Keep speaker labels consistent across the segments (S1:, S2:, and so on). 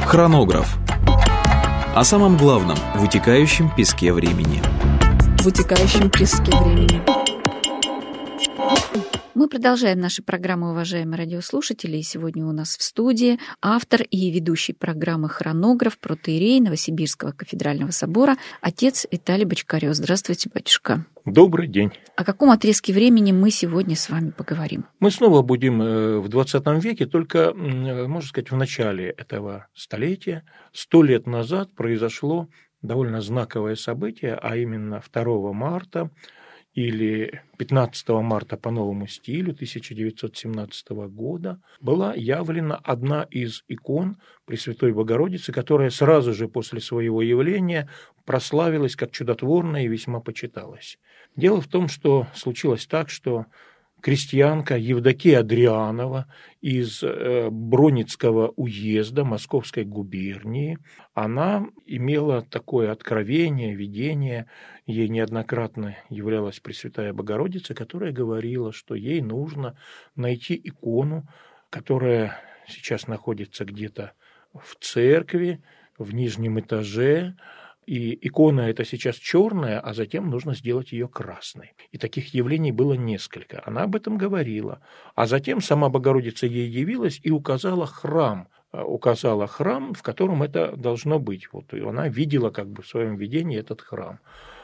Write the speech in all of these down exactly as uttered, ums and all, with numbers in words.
S1: Хронограф. О самом главном – в вытекающем песке времени.
S2: В вытекающем песке времени.
S3: Мы продолжаем наши программы, уважаемые радиослушатели. И сегодня у нас в студии автор и ведущий программы «Хронограф», протоиерей Новосибирского кафедрального собора, отец Виталий Бочкарев. Здравствуйте, батюшка.
S4: Добрый день.
S3: О каком отрезке времени мы сегодня с вами поговорим?
S4: Мы снова будем в двадцатом веке, только, можно сказать, в начале этого столетия. Сто лет назад произошло довольно знаковое событие, а именно второго марта или пятнадцатого марта по новому стилю тысяча девятьсот семнадцатого года была явлена одна из икон Пресвятой Богородицы, которая сразу же после своего явления прославилась как чудотворная и весьма почиталась. Дело в том, что случилось так, что крестьянка Евдокия Адрианова из Броницкого уезда Московской губернии, она имела такое откровение, видение, ей неоднократно являлась Пресвятая Богородица, которая говорила, что ей нужно найти икону, которая сейчас находится где-то в церкви, в нижнем этаже. И икона эта сейчас черная, а затем нужно сделать ее красной. И таких явлений было несколько. Она об этом говорила. А затем сама Богородица ей явилась и указала храм, указала храм, в котором это должно быть. Вот, и она видела как бы в своем видении этот храм.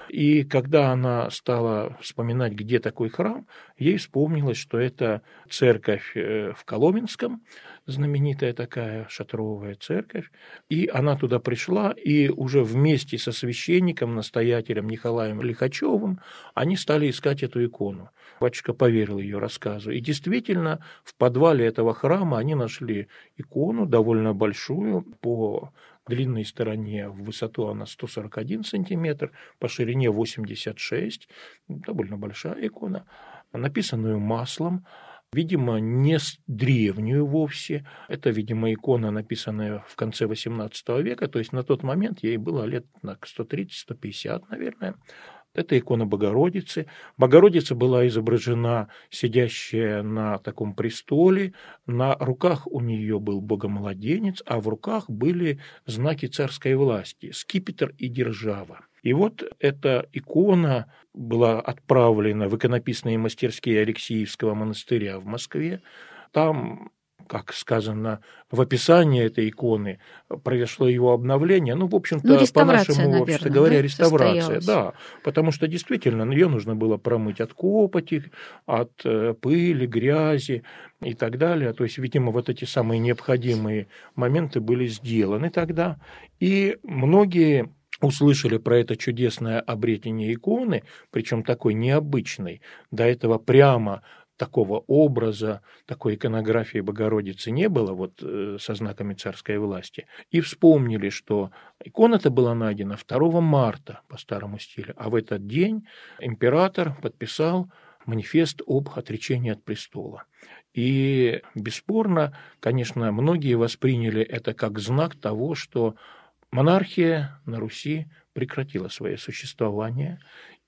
S4: И когда она стала вспоминать, где такой храм, ей вспомнилось, что это церковь в Коломенском, знаменитая такая шатровая церковь. И она туда пришла, и уже вместе со священником, настоятелем Николаем Лихачевым, они стали искать эту икону. Батюшка поверил ее рассказу. И действительно, в подвале этого храма они нашли икону, довольно большую, по длинной стороне в высоту она сто сорок один сантиметр, по ширине восемьдесят шесть, довольно большая икона, написанную маслом, видимо, не древнюю вовсе. Это, видимо, икона, написанная в конце восемнадцатого века, то есть на тот момент ей было лет сто тридцать - сто пятьдесят, наверное. Это икона Богородицы. Богородица была изображена сидящая на таком престоле. На руках у нее был богомладенец, а в руках были знаки царской власти – скипетр и держава. И вот эта икона была отправлена в иконописные мастерские Алексеевского монастыря в Москве. Там, как сказано в описании этой иконы, произошло его обновление. Ну, в общем-то,
S3: ну,
S4: по-нашему,
S3: наверное,
S4: вообще говоря,
S3: да,
S4: реставрация.
S3: состоялась.
S4: Да, потому что действительно ее нужно было промыть от копоти, от пыли, грязи и так далее. То есть, видимо, вот эти самые необходимые моменты были сделаны тогда. И многие услышали про это чудесное обретение иконы, причем такой необычной, до этого прямо такого образа, такой иконографии Богородицы не было, вот э, со знаками царской власти, и вспомнили, что икона-то была найдена второго марта по старому стилю, а в этот день император подписал манифест об отречении от престола. И бесспорно, конечно, многие восприняли это как знак того, что монархия на Руси прекратила свое существование,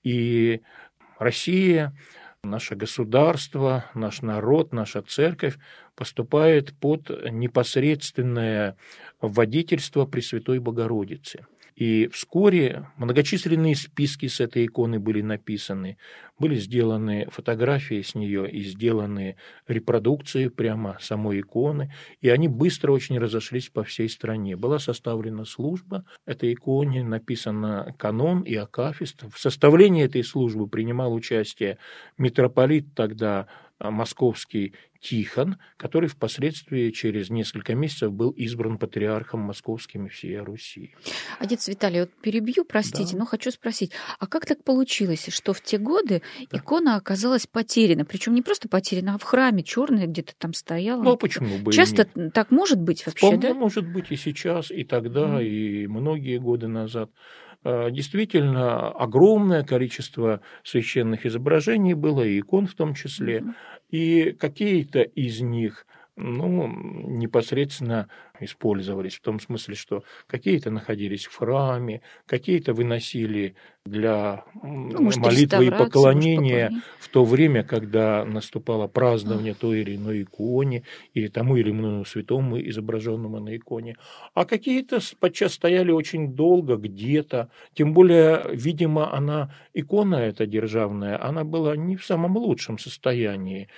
S4: и Россия, наше государство, наш народ, наша церковь поступает под непосредственное водительство Пресвятой Богородицы. И вскоре многочисленные списки с этой иконы были написаны, были сделаны фотографии с нее и сделаны репродукции прямо самой иконы, и они быстро очень разошлись по всей стране. Была составлена служба этой иконе, написано канон и акафист. В составлении этой службы принимал участие митрополит тогда московский Тихон, который впоследствии через несколько месяцев был избран патриархом московским и всей Руси.
S3: Отец Виталий, вот перебью, простите,
S4: Да.
S3: но хочу спросить, а как так получилось, что в те годы
S4: Да.
S3: икона оказалась потеряна? Причем не просто потеряна, а в храме черная где-то там стояла.
S4: Ну, а почему бы и
S3: Часто
S4: нет?
S3: так может быть вообще,
S4: Вполне
S3: да?
S4: может быть и сейчас, и тогда,
S3: Мгм.
S4: и многие годы назад. А, Действительно, огромное количество священных изображений было, и икон в том числе,
S3: Мгм.
S4: и какие-то из них, ну, непосредственно использовались, в том смысле, что какие-то находились в храме, какие-то выносили для
S3: Ну, может,
S4: молитвы и
S3: реставрация,
S4: поклонения
S3: может,
S4: в то время, когда наступало празднование той или иной иконе или тому или иному святому, изображенному на иконе. А какие-то подчас стояли очень долго где-то, тем более, видимо, она, икона эта державная, она была не в самом лучшем состоянии,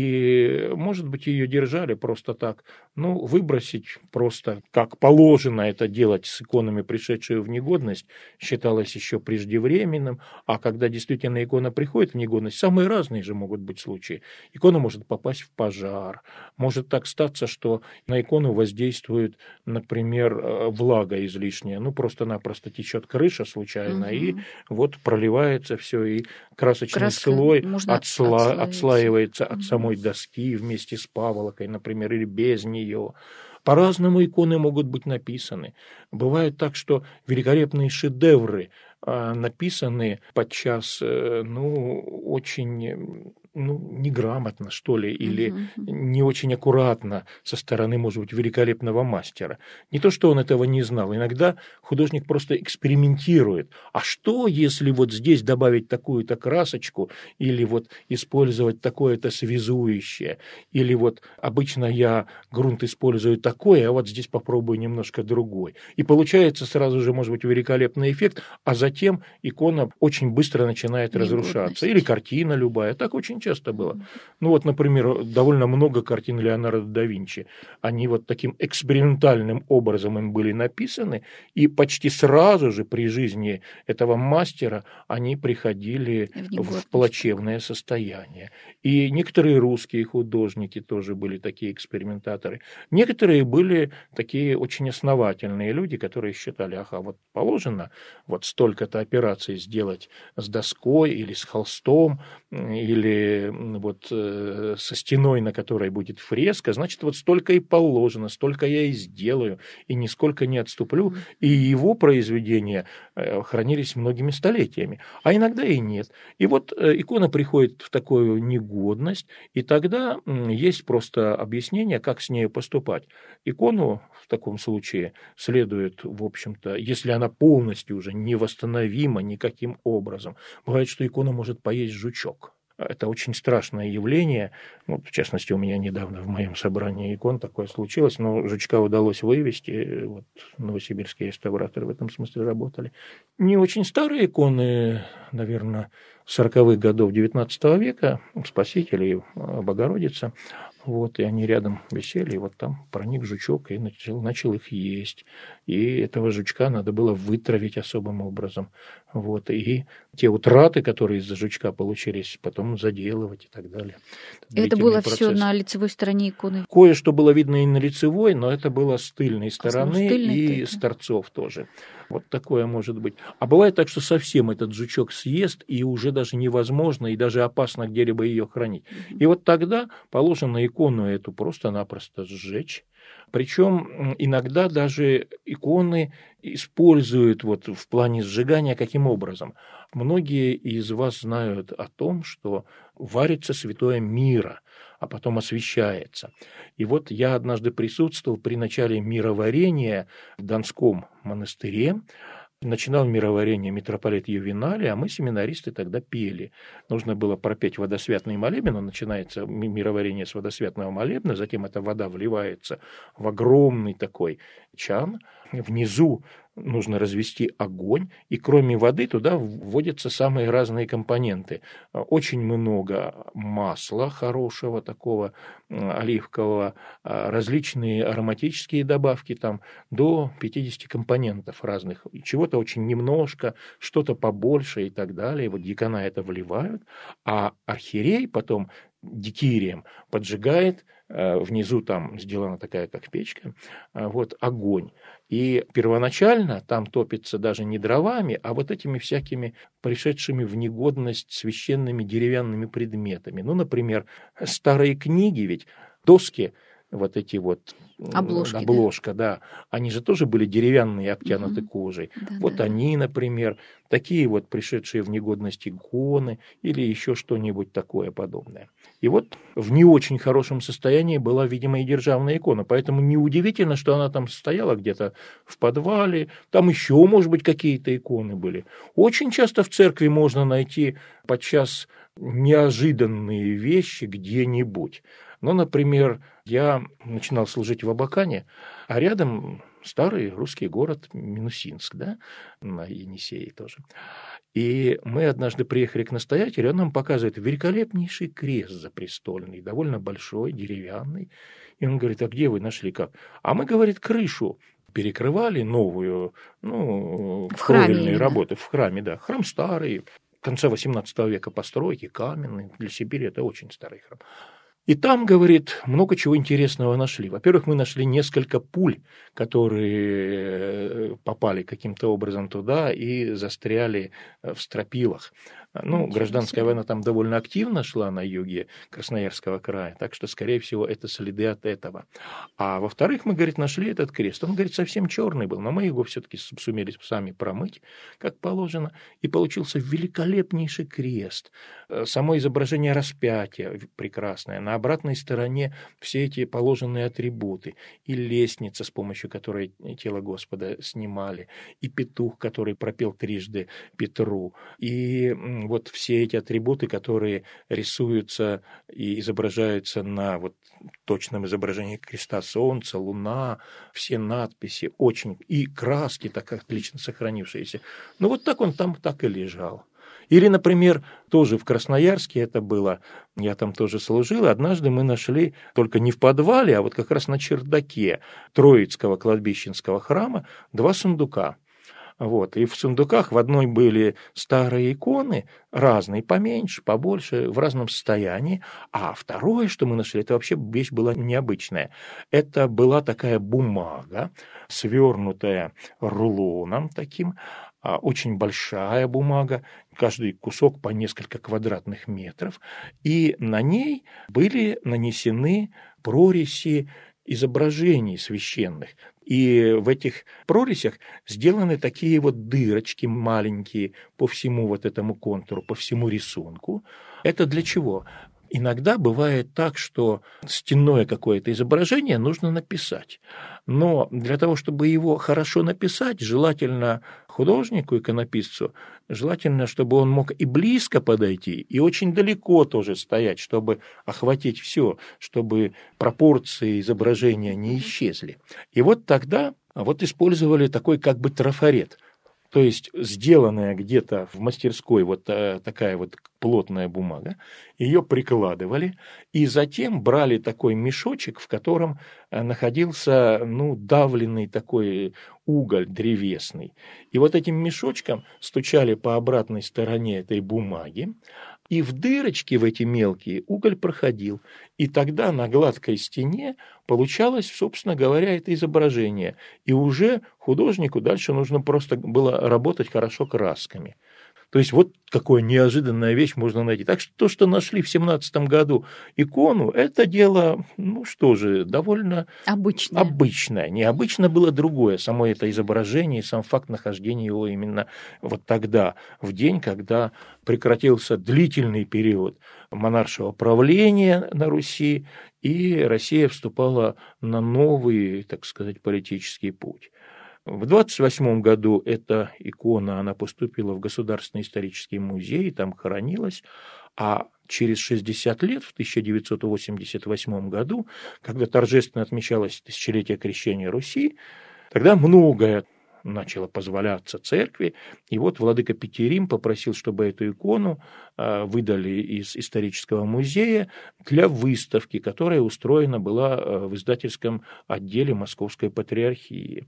S4: и, может быть, ее держали просто так, ну, выбросить просто, как положено это делать с иконами, пришедшие в негодность, считалось еще преждевременным, а когда действительно икона приходит в негодность, самые разные же могут быть случаи. Икона может попасть в пожар, может так статься, что на икону воздействует, например, влага излишняя, ну просто-напросто течет крыша случайно, угу. и вот проливается все, и красочный Краска слой отсла... отслаивается угу. от самой доски вместе с паволокой, например, или без нее. По-разному иконы могут быть написаны. Бывает так, что великолепные шедевры написаны подчас, ну, очень, ну, неграмотно, что ли, или uh-huh. не очень аккуратно со стороны, может быть, великолепного мастера. Не то, что он этого не знал. Иногда художник просто экспериментирует. А что, если вот здесь добавить такую-то красочку, или вот использовать такое-то связующее, или вот обычно я грунт использую такой, а вот здесь попробую немножко другой. И получается сразу же, может быть, великолепный эффект, а затем Затем икона очень быстро начинает разрушаться. Или картина любая. Так очень часто было. Mm-hmm. Ну вот, например, довольно много картин Леонардо да Винчи. Они вот таким экспериментальным образом им были написаны, и почти сразу же при жизни этого мастера они приходили в плачевное состояние. И некоторые русские художники тоже были такие экспериментаторы. Некоторые были такие очень основательные люди, которые считали, ага, вот положено вот столько это операций сделать с доской или с холстом, или вот э, со стеной, на которой будет фреска, значит, вот столько и положено, столько я и сделаю, и нисколько не отступлю. И его произведения э, хранились многими столетиями, а иногда и нет. И вот э, икона приходит в такую негодность, и тогда э, есть просто объяснение, как с ней поступать. Икону в таком случае следует, в общем-то, если она полностью уже не восстановлена, никаким образом. Бывает, что икона может поесть жучок. Это очень страшное явление. Вот, в частности, у меня недавно в моем собрании икон такое случилось, но жучка удалось вывести. Вот, новосибирские реставраторы в этом смысле работали. Не очень старые иконы, наверное, сороковых годов девятнадцатого века, Спаситель, Богородица. Вот, и они рядом висели, и вот там проник жучок и начал, начал их есть. И этого жучка надо было вытравить особым образом. Вот, и те утраты, которые из-за жучка получились, потом заделывать и так далее.
S3: Это, это было процесс. Все на лицевой стороне иконы?
S4: Кое-что было видно и на лицевой, но это было с тыльной стороны и
S3: это.
S4: с торцов тоже. Вот такое может быть. А бывает так, что совсем этот жучок съест, и уже даже невозможно, и даже опасно где-либо ее хранить. Mm-hmm. И вот тогда положено икону эту просто-напросто сжечь. Причем иногда даже иконы используют вот в плане сжигания каким образом. Многие из вас знают о том, что варится святое миро, а потом освящается. И вот я однажды присутствовал при начале мироварения в Донском монастыре. Начинал мироварение митрополит Ювеналий, а мы, семинаристы, тогда пели. Нужно было пропеть водосвятный молебен, он начинается мироварение с водосвятного молебна, затем эта вода вливается в огромный такой чан, внизу нужно развести огонь, и кроме воды туда вводятся самые разные компоненты. Очень много масла хорошего, такого оливкового, различные ароматические добавки, там до пятидесяти компонентов разных. Чего-то очень немножко, что-то побольше и так далее. Вот дьякона это вливают, а архиерей потом дикирием поджигает, внизу там сделана такая, как печка, вот огонь. И первоначально там топится даже не дровами, а вот этими всякими пришедшими в негодность священными деревянными предметами. Ну, например, старые книги, ведь доски вот эти вот
S3: Обложки,
S4: обложка, да. да, они же тоже были деревянные, обтянуты угу. кожей. Да, вот да, они, да. например, такие вот пришедшие в негодность иконы или еще что-нибудь такое подобное. И вот в не очень хорошем состоянии была, видимо, и державная икона, поэтому неудивительно, что она там стояла где-то в подвале, там еще, может быть, какие-то иконы были. Очень часто в церкви можно найти подчас неожиданные вещи где-нибудь. Ну, например, я начинал служить в Абакане, а рядом старый русский город Минусинск, да, на Енисее тоже. И мы однажды приехали к настоятелю, он нам показывает великолепнейший крест запрестольный, довольно большой, деревянный. И он говорит: а где вы нашли, как? А мы, говорит, крышу перекрывали новую, ну, в кровельные работы в храме, да. Храм старый, конца восемнадцатого века постройки, каменный, для Сибири это очень старый храм. И там, говорит, много чего интересного нашли. Во-первых, мы нашли несколько пуль, которые попали каким-то образом туда и застряли в стропилах. Ну, гражданская война там довольно активно шла на юге Красноярского края, так что, скорее всего, это следы от этого. А во-вторых, мы, говорит, нашли этот крест. Он, говорит, совсем черный был, но мы его все-таки сумели сами промыть, как положено, и получился великолепнейший крест. Само изображение распятия прекрасное. На обратной стороне все эти положенные атрибуты. И лестница, с помощью которой тело Господа снимали, и петух, который пропел трижды Петру, и вот все эти атрибуты, которые рисуются и изображаются на вот точном изображении креста, солнца, луна, все надписи, очень, и краски так отлично сохранившиеся. Ну вот так он там так и лежал. Или, например, тоже в Красноярске это было, я там тоже служил, однажды мы нашли, только не в подвале, а вот как раз на чердаке Троицкого кладбищенского храма, два сундука. Вот. И в сундуках в одной были старые иконы, разные, поменьше, побольше, в разном состоянии. А второе, что мы нашли, это вообще вещь была необычная. Это была такая бумага, свернутая рулоном таким, очень большая бумага, каждый кусок по несколько квадратных метров. И на ней были нанесены прорези изображений священных. И в этих прорезях сделаны такие вот дырочки маленькие по всему вот этому контуру, по всему рисунку. Это для чего? Иногда бывает так, что стенное какое-то изображение нужно написать. Но для того, чтобы его хорошо написать, желательно художнику, иконописцу, желательно, чтобы он мог и близко подойти, и очень далеко тоже стоять, чтобы охватить все, чтобы пропорции изображения не исчезли. И вот тогда вот использовали такой как бы трафарет. То есть сделанная где-то в мастерской вот такая вот плотная бумага, ее прикладывали, и затем брали такой мешочек, в котором находился, ну, давленный такой уголь древесный. И вот этим мешочком стучали по обратной стороне этой бумаги, и в дырочки в эти мелкие уголь проходил. И тогда на гладкой стене получалось, собственно говоря, это изображение. И уже художнику дальше нужно просто было работать хорошо красками. То есть вот какая неожиданная вещь можно найти. Так что то, что нашли в семнадцатом году икону, это дело, ну что же, довольно обычное. обычное. Необычно было другое, само это изображение, сам факт нахождения его именно вот тогда, в день, когда прекратился длительный период монаршего правления на Руси, и Россия вступала на новый, так сказать, политический путь. В двадцать восьмом году эта икона, она поступила в Государственный исторический музей, там хранилась, а через шестьдесят лет, в тысяча девятьсот восемьдесят восьмом году, когда торжественно отмечалось тысячелетие крещения Руси, тогда многое начало позволяться церкви, и вот владыка Петерим попросил, чтобы эту икону выдали из исторического музея для выставки, которая устроена была в издательском отделе Московской патриархии.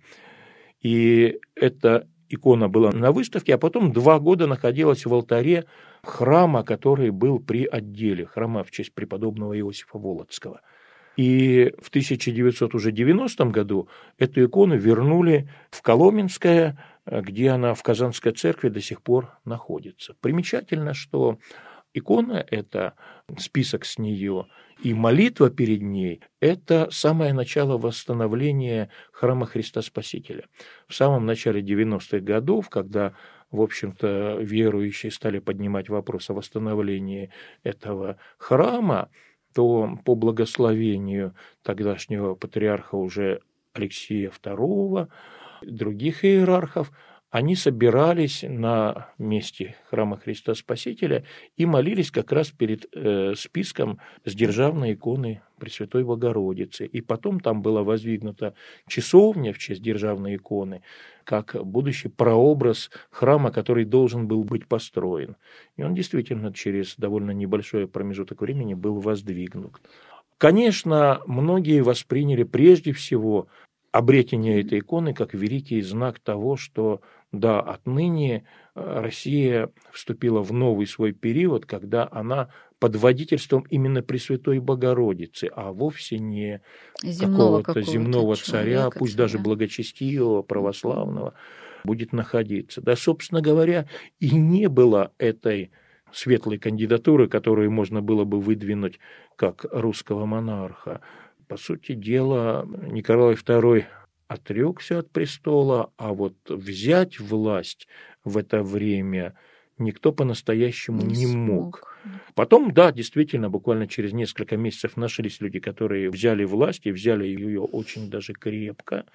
S4: И эта икона была на выставке, а потом два года находилась в алтаре храма, который был при отделе, храма в честь преподобного Иосифа Волоцкого. И в тысяча девятьсот девяностом году эту икону вернули в Коломенское, где она в Казанской церкви до сих пор находится. Примечательно, что икона – это список с нее, и молитва перед ней – это самое начало восстановления храма Христа Спасителя. В самом начале девяностых годов, когда, в общем-то, верующие стали поднимать вопрос о восстановлении этого храма, то по благословению тогдашнего патриарха уже Алексия второго, других иерархов, они собирались на месте храма Христа Спасителя и молились как раз перед э, списком с державной иконы Пресвятой Богородицы. И потом там была воздвигнута часовня в честь державной иконы, как будущий прообраз храма, который должен был быть построен. И он действительно через довольно небольшой промежуток времени был воздвигнут. Конечно, многие восприняли прежде всего обретение этой иконы как великий знак того, что да, отныне Россия вступила в новый свой период, когда она под водительством именно Пресвятой Богородицы, а вовсе не
S3: Земного
S4: какого-то
S3: какого-то
S4: земного царя,
S3: человека,
S4: пусть
S3: царя.
S4: даже благочестивого, православного, будет находиться. Да, собственно говоря, и не было этой светлой кандидатуры, которую можно было бы выдвинуть как русского монарха. По сути дела, Николай второй отрекся от престола, а вот взять власть в это время никто по-настоящему не, не мог. Потом, да, действительно, буквально через несколько месяцев нашлись люди, которые взяли власть и взяли ее очень даже крепко.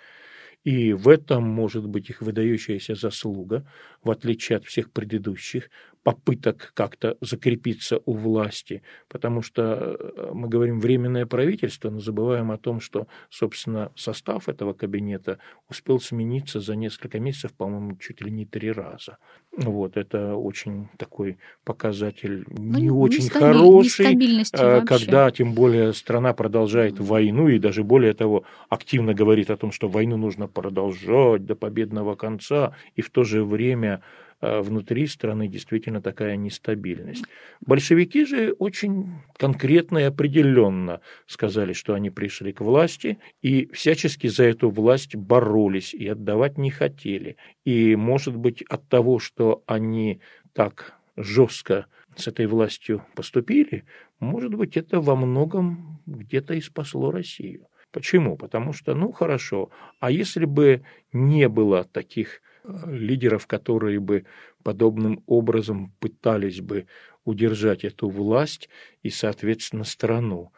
S4: И в этом может быть их выдающаяся заслуга, в отличие от всех предыдущих попыток как-то закрепиться у власти, потому что мы говорим временное правительство, но забываем о том, что, собственно, состав этого кабинета успел смениться за несколько месяцев, по-моему, чуть ли не три раза. Вот, это очень такой показатель не ну, очень нестабиль... хороший, когда, тем более, страна продолжает войну и даже более того, активно говорит о том, что войну нужно продолжать до победного конца, и в то же время внутри страны действительно такая нестабильность. Большевики же очень конкретно и определенно сказали, что они пришли к власти и всячески за эту власть боролись и отдавать не хотели. И, может быть, от того, что они так жестко с этой властью поступили, может быть, это во многом где-то и спасло Россию. Почему? Потому что, ну, хорошо, а если бы не было таких лидеров, которые бы подобным образом пытались бы удержать эту власть и, соответственно, страну,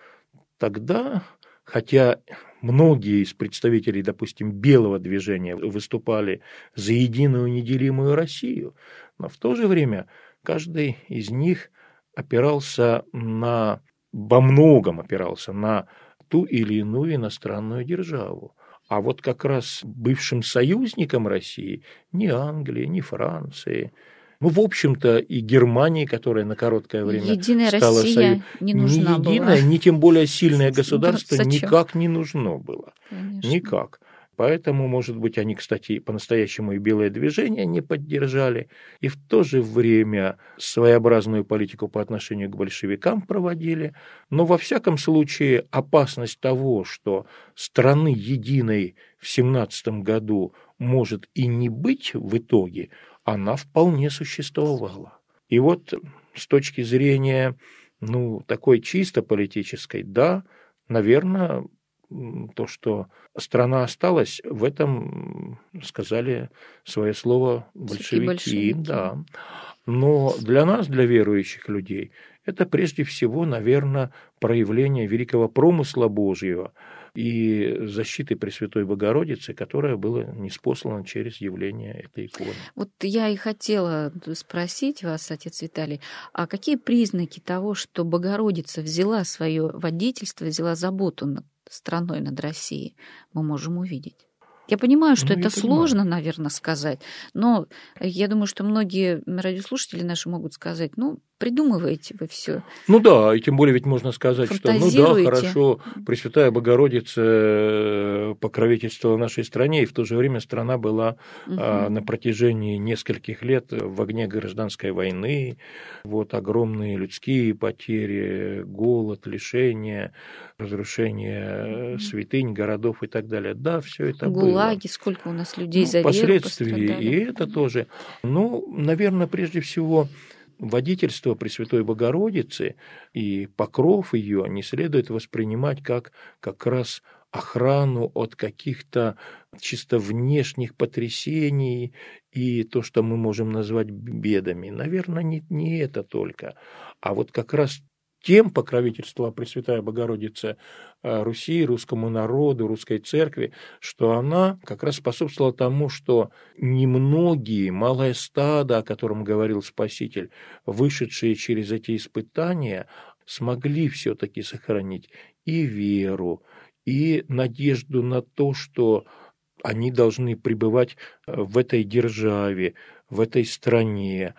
S4: тогда, хотя многие из представителей, допустим, белого движения выступали за единую неделимую Россию, но в то же время каждый из них опирался на, во многом опирался на ту или иную иностранную державу. А вот как раз бывшим союзникам России ни Англии, ни Франции, ну, в общем-то, и Германии, которая на короткое время
S3: единая
S4: стала
S3: Россия
S4: союз...
S3: не нужна
S4: ни единое,
S3: была.
S4: ни тем более сильное государство
S3: Да,
S4: никак не нужно было.
S3: Конечно.
S4: Никак. Поэтому, может быть, они, кстати, по-настоящему и белое движение не поддержали, и в то же время своеобразную политику по отношению к большевикам проводили. Но, во всяком случае, опасность того, что страны единой в семнадцатом году может и не быть в итоге, она вполне существовала. И вот с точки зрения, ну, такой чисто политической, да, наверное, то, что страна осталась, в этом сказали свое слово большевики, большевики. Да. Но для нас, для верующих людей, это прежде всего, наверное, проявление великого промысла Божьего и защиты Пресвятой Богородицы, которая была ниспослана через явление этой иконы.
S3: Вот я и хотела спросить вас, отец Виталий, а какие признаки того, что Богородица взяла свое водительство, взяла заботу над страной, над Россией, мы можем увидеть? Я понимаю, что ну, это сложно, понимаю. наверное, сказать, но я думаю, что многие радиослушатели наши могут сказать, ну, придумываете вы все.
S4: Ну да, и тем более ведь можно сказать, что ну да, хорошо, Пресвятая Богородица покровительствовала нашей стране, и в то же время страна была угу. а, на протяжении нескольких лет в огне гражданской войны, вот огромные людские потери, голод, лишения, разрушение угу. святынь, городов и так далее. Да, все это
S3: Гулаги,
S4: было.
S3: Гулаги, сколько у нас людей ну, за веру
S4: впоследствии
S3: пострадали.
S4: И это тоже. Ну, наверное, прежде всего, водительство Пресвятой Богородицы и покров ее не следует воспринимать как как раз охрану от каких-то чисто внешних потрясений и то, что мы можем назвать бедами. Наверное, не, не это только, а вот как раз тем покровительства Пресвятая Богородица Руси, русскому народу, русской церкви, что она как раз способствовала тому, что немногие, малое стадо, о котором говорил Спаситель, вышедшие через эти испытания, смогли все-таки сохранить и веру, и надежду на то, что они должны пребывать в этой державе, в этой стране.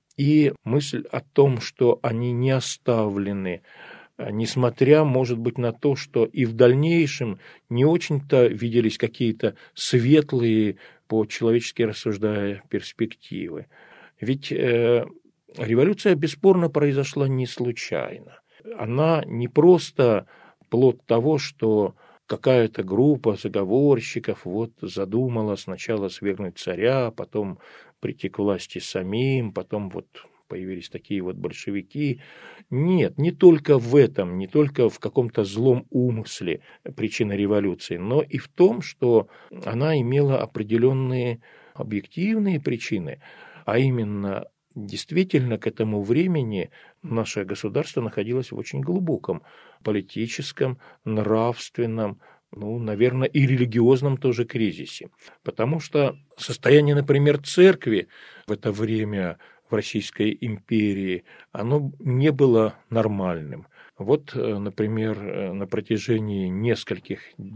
S4: И мысль о том, что они не оставлены, несмотря, может быть, на то, что и в дальнейшем не очень-то виделись какие-то светлые, по-человечески рассуждая, перспективы. Ведь э, революция бесспорно произошла не случайно. Она не просто плод того, что какая-то группа заговорщиков вот задумала сначала свергнуть царя, потом прийти к власти самим, потом вот появились такие вот большевики. Нет, не только в этом, не только в каком-то злом умысле причина революции, но и в том, что она имела определенные объективные причины, а именно действительно к этому времени наше государство находилось в очень глубоком политическом, нравственном, ну, наверное, и религиозном тоже кризисе. Потому что состояние, например, церкви в это время в Российской империи, оно не было нормальным. Вот, например, на протяжении нескольких,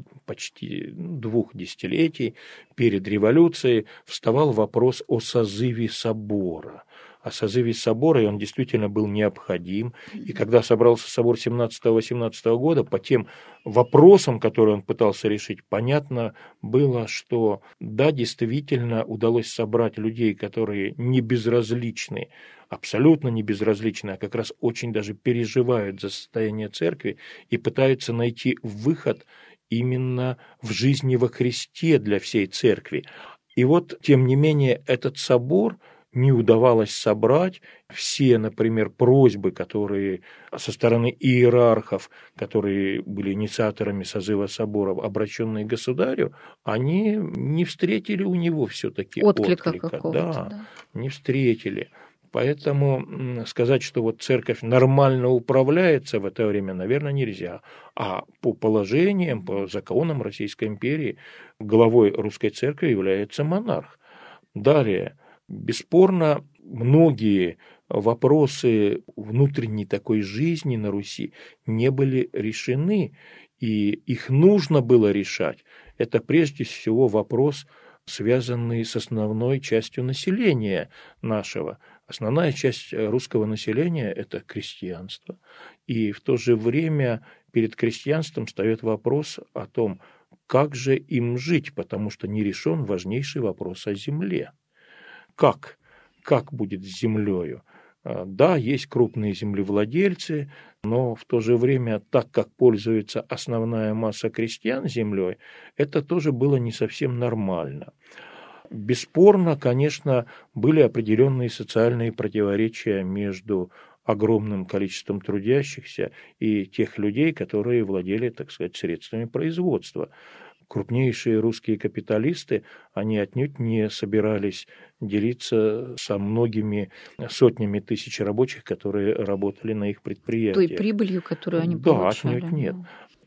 S4: почти двух десятилетий перед революцией вставал вопрос о созыве собора. О созыве собора, и он действительно был необходим. И когда собрался собор семнадцатого-восемнадцатого года, по тем вопросам, которые он пытался решить, понятно было, что да, действительно удалось собрать людей, которые не безразличны, абсолютно не безразличны, а как раз очень даже переживают за состояние церкви и пытаются найти выход именно в жизни во Христе для всей церкви. И вот, тем не менее, этот собор не удавалось собрать. Все, например, просьбы, которые со стороны иерархов, которые были инициаторами созыва соборов, обращенные к государю, они не встретили у него все-таки
S3: отклика.
S4: отклика.
S3: Какого-то,
S4: да,
S3: да. Не
S4: встретили. Поэтому сказать, что вот церковь нормально управляется в это время, наверное, нельзя. А по положениям, по законам Российской империи главой русской церкви является монарх. Далее. Бесспорно, многие вопросы внутренней такой жизни на Руси не были решены, и их нужно было решать. Это прежде всего вопрос, связанный с основной частью населения нашего. Основная часть русского населения – это крестьянство. И в то же время перед крестьянством встает вопрос о том, как же им жить, потому что не решен важнейший вопрос о земле. Как? Как будет с землею? Да, есть крупные землевладельцы, но в то же время, так как пользуется основная масса крестьян землей, это тоже было не совсем нормально. Бесспорно, конечно, были определенные социальные противоречия между огромным количеством трудящихся и тех людей, которые владели, так сказать, средствами производства. Крупнейшие русские капиталисты, они отнюдь не собирались делиться со многими сотнями тысяч рабочих, которые работали на их предприятиях.
S3: Той прибылью, которую они
S4: да,
S3: получали.
S4: Да, отнюдь нет.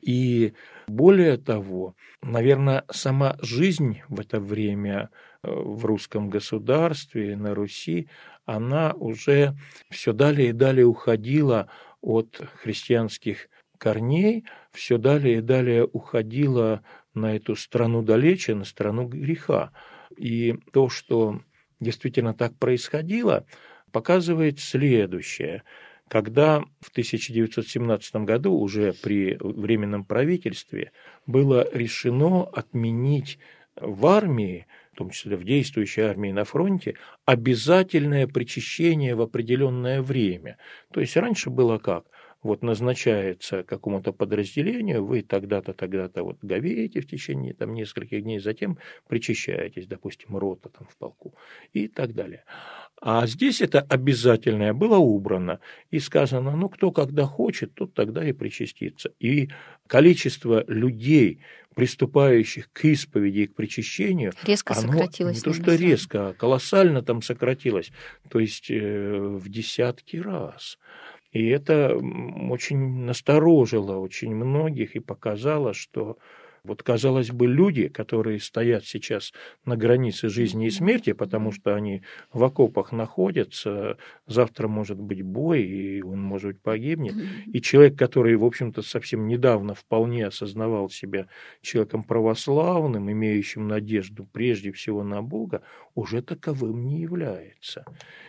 S4: И более того, наверное, сама жизнь в это время в русском государстве, на Руси, она уже все далее и далее уходила от христианских корней, все далее и далее уходила на эту страну далече, на страну греха. И то, что действительно так происходило, показывает следующее. Когда в тысяча девятьсот семнадцатом году уже при Временном правительстве было решено отменить в армии, в том числе в действующей армии на фронте, обязательное причащение в определенное время. То есть раньше было как? вот назначается какому-то подразделению, вы тогда-то, тогда-то вот говеете в течение там нескольких дней, затем причащаетесь, допустим, рота там в полку и так далее. А здесь это обязательное было убрано и сказано, ну, кто когда хочет, тот тогда и причастится. И количество людей, приступающих к исповеди и к причащению,
S3: резко
S4: оно
S3: сократилось.
S4: Не то, что резко, а колоссально там сократилось, то есть э, в десятки раз. И это очень насторожило очень многих и показало, что вот, казалось бы, люди, которые стоят сейчас на границе жизни и смерти, потому что они в окопах находятся, завтра может быть бой, и он, может быть, погибнет. И человек, который, в общем-то, совсем недавно вполне осознавал себя человеком православным, имеющим надежду прежде всего на Бога, уже таковым не является.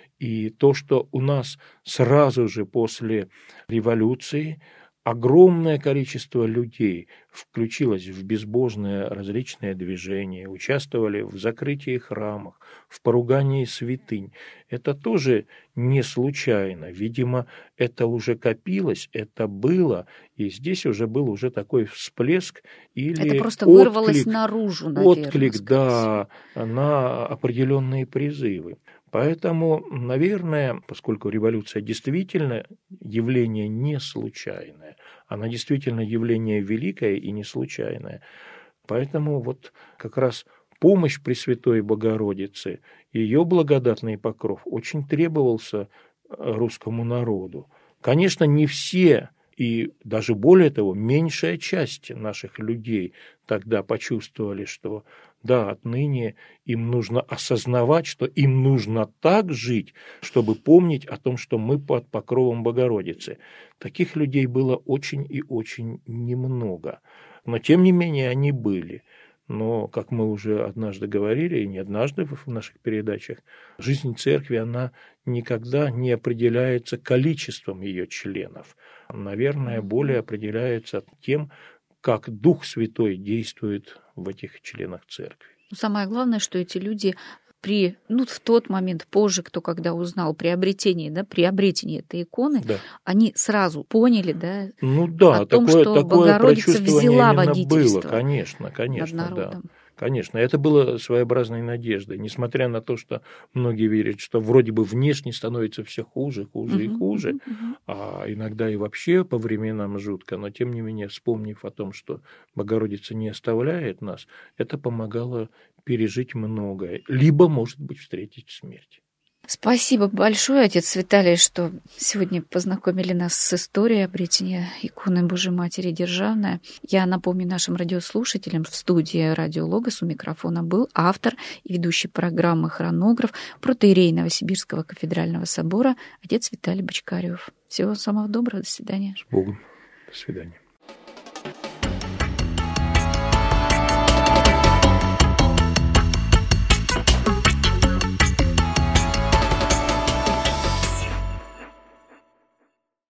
S4: И то, что у нас сразу же после революции огромное количество людей включилось в безбожные различные движения, участвовали в закрытии храмов, в поругании святынь. Это тоже не случайно. Видимо, это уже копилось, это было, и здесь уже был уже такой всплеск или
S3: это просто
S4: отклик,
S3: вырвалось наружу, наверное.
S4: Отклик, да, на определенные призывы. Поэтому, наверное, поскольку революция действительно явление не случайное, она действительно явление великое и не случайное, поэтому вот как раз помощь Пресвятой Богородицы, ее благодатный покров очень требовался русскому народу. Конечно, не все, и даже более того, меньшая часть наших людей тогда почувствовали, что да, отныне им нужно осознавать, что им нужно так жить, чтобы помнить о том, что мы под покровом Богородицы. Таких людей было очень и очень немного, но тем не менее они были. Но, как мы уже однажды говорили, и не однажды в наших передачах, жизнь церкви, она никогда не определяется количеством ее членов. Наверное, более определяется тем, как Дух Святой действует в этих членах церкви.
S3: Самое главное, что эти люди при, ну, в тот момент, позже, кто когда узнал приобретение, да, приобретение этой иконы, да. Они сразу поняли, да,
S4: ну, да
S3: о том,
S4: такое,
S3: что
S4: такое
S3: Богородица взяла водительство
S4: было, конечно, конечно,
S3: над народом.
S4: Да. Конечно, это было своеобразной надеждой, несмотря на то, что многие верят, что вроде бы внешне становится все хуже, хуже uh-huh, и хуже, uh-huh. а иногда и вообще по временам жутко, но тем не менее, вспомнив о том, что Богородица не оставляет нас, это помогало пережить многое, либо, может быть, встретить смерть.
S3: Спасибо большое, отец Виталий, что сегодня познакомили нас с историей обретения иконы Божией Матери Державная. Я напомню нашим радиослушателям, в студии Радио Логос у микрофона был автор и ведущий программы «Хронограф», протоиерей Новосибирского кафедрального собора, отец Виталий Бочкарев. Всего самого доброго, до свидания.
S4: С Богом, до свидания.